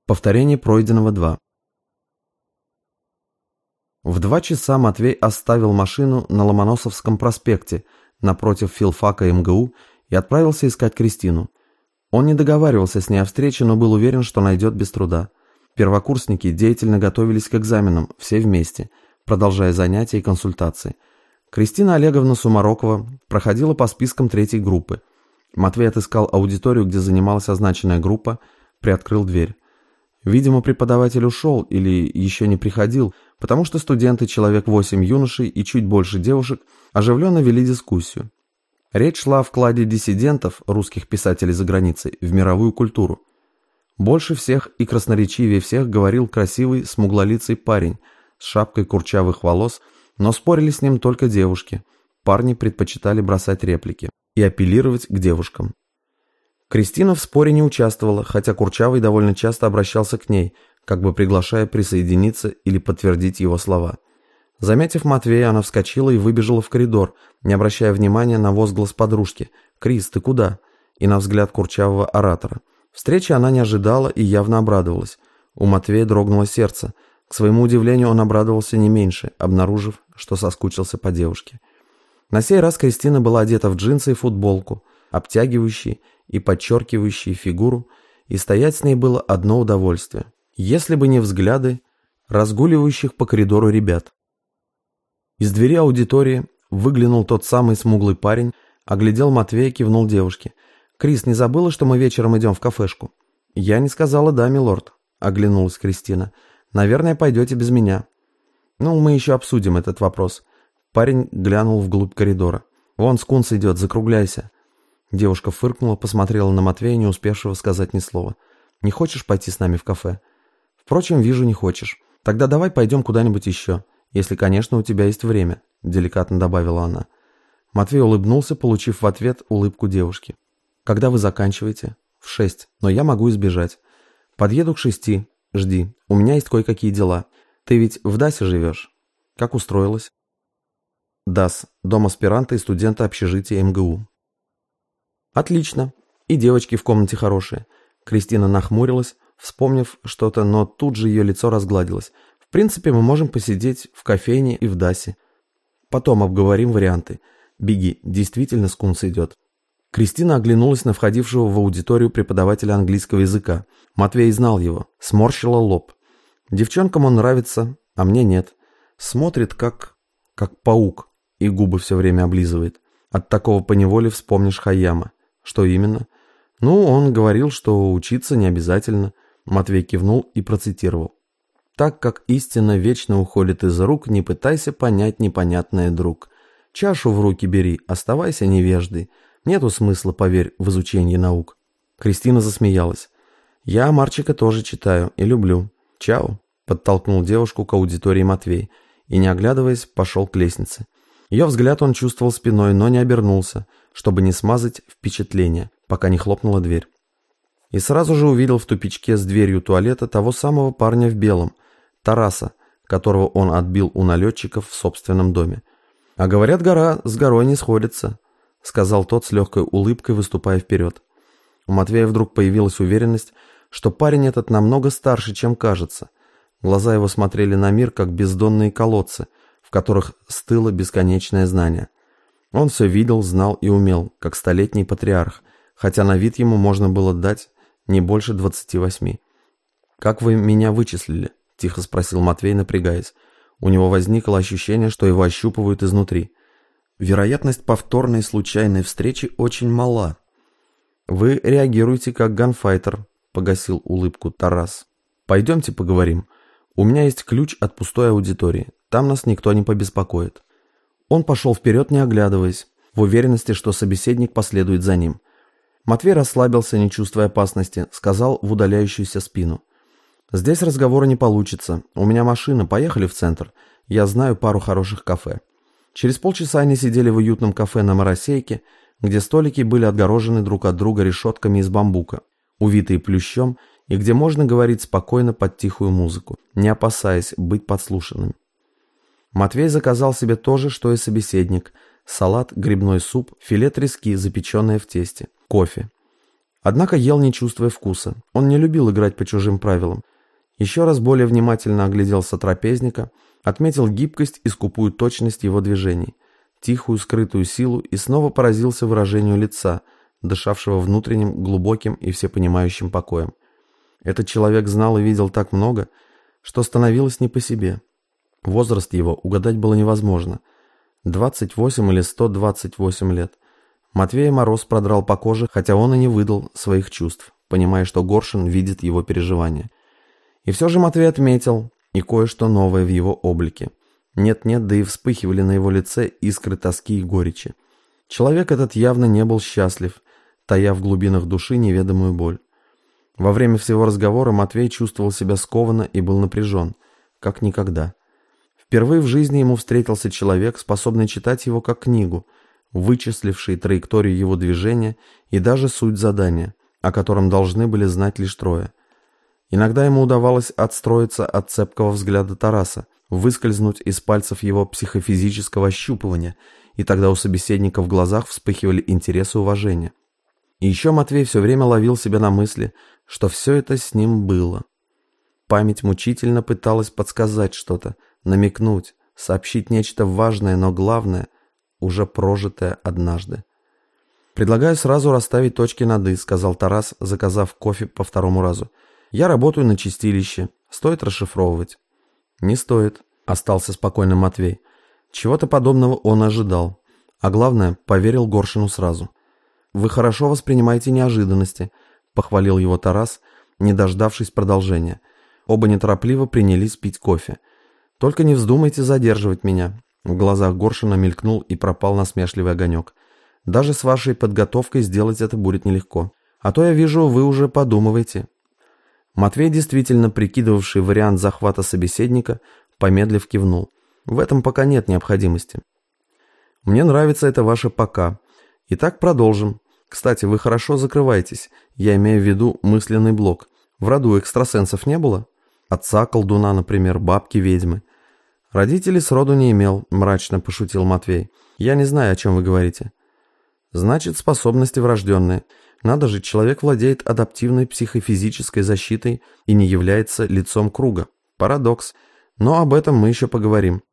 Повторение пройденного 2. В 2 часа Матвей оставил машину на Ломоносовском проспекте напротив филфака МГУ и отправился искать Кристину. Он не договаривался с ней о встрече, но был уверен, что найдет без труда. Первокурсники деятельно готовились к экзаменам, все вместе, продолжая занятия и консультации. Кристина Олеговна Сумарокова проходила по спискам 3-й группы. Матвей отыскал аудиторию, где занималась означенная группа, приоткрыл дверь. Видимо, преподаватель ушел или еще не приходил, потому что студенты, человек 8 юношей и чуть больше девушек, оживленно вели дискуссию. Речь шла о вкладе диссидентов, русских писателей за границей, в мировую культуру. Больше всех и красноречивее всех говорил красивый, смуглолицый парень с шапкой курчавых волос, но спорили с ним только девушки. Парни предпочитали бросать реплики и апеллировать к девушкам. Кристина в споре не участвовала, хотя Курчавый довольно часто обращался к ней, как бы приглашая присоединиться или подтвердить его слова. Заметив Матвея, она вскочила и выбежала в коридор, не обращая внимания на возглас подружки: «Крис, ты куда?» и на взгляд курчавого оратора. Встречи она не ожидала и явно обрадовалась. У Матвея дрогнуло сердце. К своему удивлению, он обрадовался не меньше, обнаружив, что соскучился по девушке. На сей раз Кристина была одета в джинсы и футболку, обтягивающие и подчеркивающие фигуру, и стоять с ней было одно удовольствие, если бы не взгляды разгуливающих по коридору ребят. Из двери аудитории выглянул тот самый смуглый парень, оглядел Матвея и кивнул девушке. «Крис, не забыла, что мы вечером идем в кафешку?» «Я не сказала «да», милорд», — оглянулась Кристина. «Наверное, пойдете без меня». «Ну, мы еще обсудим этот вопрос». Парень глянул вглубь коридора. «Вон скунс идет, закругляйся». Девушка фыркнула, посмотрела на Матвея, не успевшего сказать ни слова. «Не хочешь пойти с нами в кафе?» «Впрочем, вижу, не хочешь. Тогда давай пойдем куда-нибудь еще, если, конечно, у тебя есть время», — деликатно добавила она. Матвей улыбнулся, получив в ответ улыбку девушки. «Когда вы заканчиваете?» «В 6, но я могу избежать. Подъеду к 6. Жди, у меня есть кое-какие дела. Ты ведь в ДАСе живешь? Как устроилась?» ДАС, дом аспиранта и студента общежития МГУ. «Отлично. И девочки в комнате хорошие». Кристина нахмурилась, вспомнив что-то, но тут же ее лицо разгладилось. «В принципе, мы можем посидеть в кофейне и в ДАСе. Потом обговорим варианты. Беги, действительно скунс идет». Кристина оглянулась на входившего в аудиторию преподавателя английского языка. Матвей знал его, сморщила лоб. «Девчонкам он нравится, а мне нет. Смотрит как паук и губы все время облизывает. От такого поневоле вспомнишь Хайяма». «Что именно?» «Ну, он говорил, что учиться не обязательно». Матвей кивнул и процитировал. «Так как истина вечно уходит из рук, не пытайся понять непонятное, друг. Чашу в руки бери, оставайся невеждой. Нету смысла, поверь, в изучении наук». Кристина засмеялась. «Я Марчика тоже читаю и люблю. Чао», — подтолкнул девушку к аудитории Матвей и, не оглядываясь, пошел к лестнице. Ее взгляд он чувствовал спиной, но не обернулся, чтобы не смазать впечатление, пока не хлопнула дверь. И сразу же увидел в тупичке с дверью туалета того самого парня в белом, Тараса, которого он отбил у налетчиков в собственном доме. «А говорят, гора с горой не сходится», — сказал тот с легкой улыбкой, выступая вперед. У Матвея вдруг появилась уверенность, что парень этот намного старше, чем кажется. Глаза его смотрели на мир, как бездонные колодцы, в которых стыло бесконечное знание. Он все видел, знал и умел, как столетний патриарх, хотя на вид ему можно было дать не больше 28. «Как вы меня вычислили?» – тихо спросил Матвей, напрягаясь. У него возникло ощущение, что его ощупывают изнутри. «Вероятность повторной случайной встречи очень мала». «Вы реагируете как ганфайтер», – погасил улыбку Тарас. «Пойдемте поговорим. У меня есть ключ от пустой аудитории. Там нас никто не побеспокоит». Он пошел вперед, не оглядываясь, в уверенности, что собеседник последует за ним. Матвей расслабился, не чувствуя опасности, сказал в удаляющуюся спину: «Здесь разговора не получится. У меня машина, поехали в центр. Я знаю пару хороших кафе». Через полчаса они сидели в уютном кафе на Моросейке, где столики были отгорожены друг от друга решетками из бамбука, увитые плющом, и где можно говорить спокойно под тихую музыку, не опасаясь быть подслушанным. Матвей заказал себе то же, что и собеседник: салат, грибной суп, филе трески, запеченное в тесте, кофе. Однако ел, не чувствуя вкуса. Он не любил играть по чужим правилам. Еще раз более внимательно огляделся трапезника, отметил гибкость и скупую точность его движений, тихую скрытую силу и снова поразился выражению лица, дышавшего внутренним, глубоким и всепонимающим покоем. Этот человек знал и видел так много, что становилось не по себе. Возраст его угадать было невозможно. 28 или 128 лет. Матвея мороз продрал по коже, хотя он и не выдал своих чувств, понимая, что Горшин видит его переживания. И все же Матвей отметил и кое-что новое в его облике. Нет-нет, да и вспыхивали на его лице искры тоски и горечи. Человек этот явно не был счастлив, тая в глубинах души неведомую боль. Во время всего разговора Матвей чувствовал себя скованно и был напряжен, как никогда. Впервые в жизни ему встретился человек, способный читать его как книгу, вычисливший траекторию его движения и даже суть задания, о котором должны были знать лишь трое. Иногда ему удавалось отстроиться от цепкого взгляда Тараса, выскользнуть из пальцев его психофизического ощупывания, и тогда у собеседника в глазах вспыхивали интерес и уважение. И еще Матвей все время ловил себя на мысли, что все это с ним было. Память мучительно пыталась подсказать что-то, намекнуть, сообщить нечто важное, но главное, уже прожитое однажды. «Предлагаю сразу расставить точки над «и», — сказал Тарас, заказав кофе по второму разу. «Я работаю на чистилище. Стоит расшифровывать?» «Не стоит», — остался спокойным Матвей. Чего-то подобного он ожидал. А главное, поверил Горшину сразу. «Вы хорошо воспринимаете неожиданности», — похвалил его Тарас, не дождавшись продолжения. Оба неторопливо принялись пить кофе. «Только не вздумайте задерживать меня». В глазах Горшина мелькнул и пропал насмешливый огонек. «Даже с вашей подготовкой сделать это будет нелегко. А то я вижу, вы уже подумываете». Матвей, действительно прикидывавший вариант захвата собеседника, помедлив кивнул. «В этом пока нет необходимости». «Мне нравится это ваше «пока». Итак, продолжим. Кстати, вы хорошо закрываетесь. Я имею в виду мысленный блок. В роду экстрасенсов не было? Отца колдуна, например, бабки ведьмы». «Родителей сроду не имел», — мрачно пошутил Матвей. «Я не знаю, о чем вы говорите». «Значит, способности врожденные. Надо же, человек владеет адаптивной психофизической защитой и не является лицом круга. Парадокс. Но об этом мы еще поговорим.